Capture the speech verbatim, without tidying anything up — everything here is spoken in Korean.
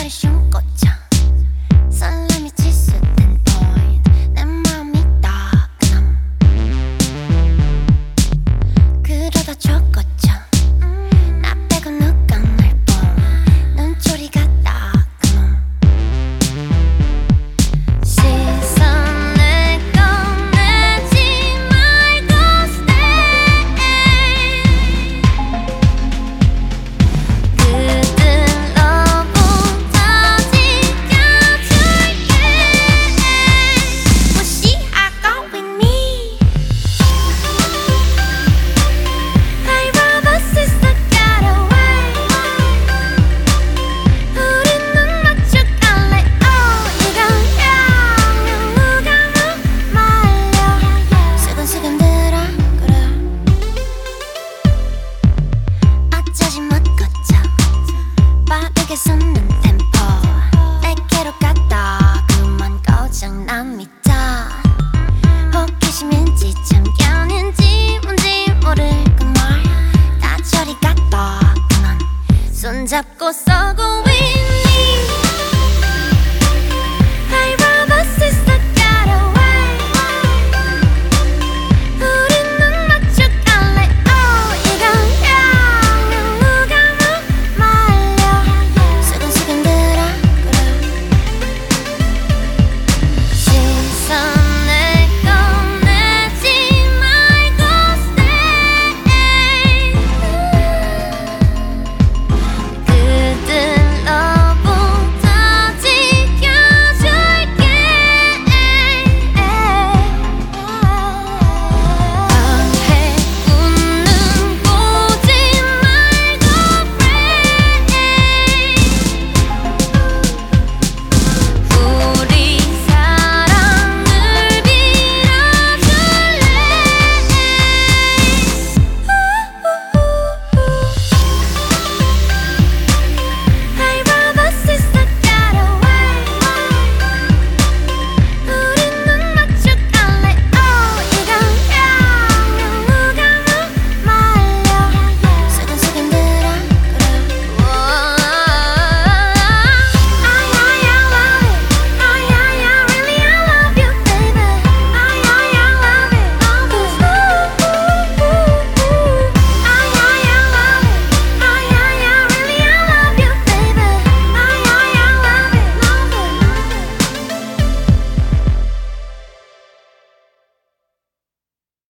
숨 꽂혀 설렘이 치솟는 point 내 마음이 따끈함 그러다 젖꽂혀 나 빼고 누가 날 본 눈초리가 따끔함 시선을 꺼내지 말고 stay 그들로부터 지켜줄게 무시하고 with me Hey brother sister get away 우린 눈 맞춰갈래 oh 이건 그냥 누가 뭐 말려 수근수근 들어 그래 어쩌지 못 거쳐 빠르게 솟는 템포 내게로 갔다 그만 고장난 미터 호기심인지 참견인지 뭔지 모르고 말 다 저리 갔다 그만 손잡고 쏘고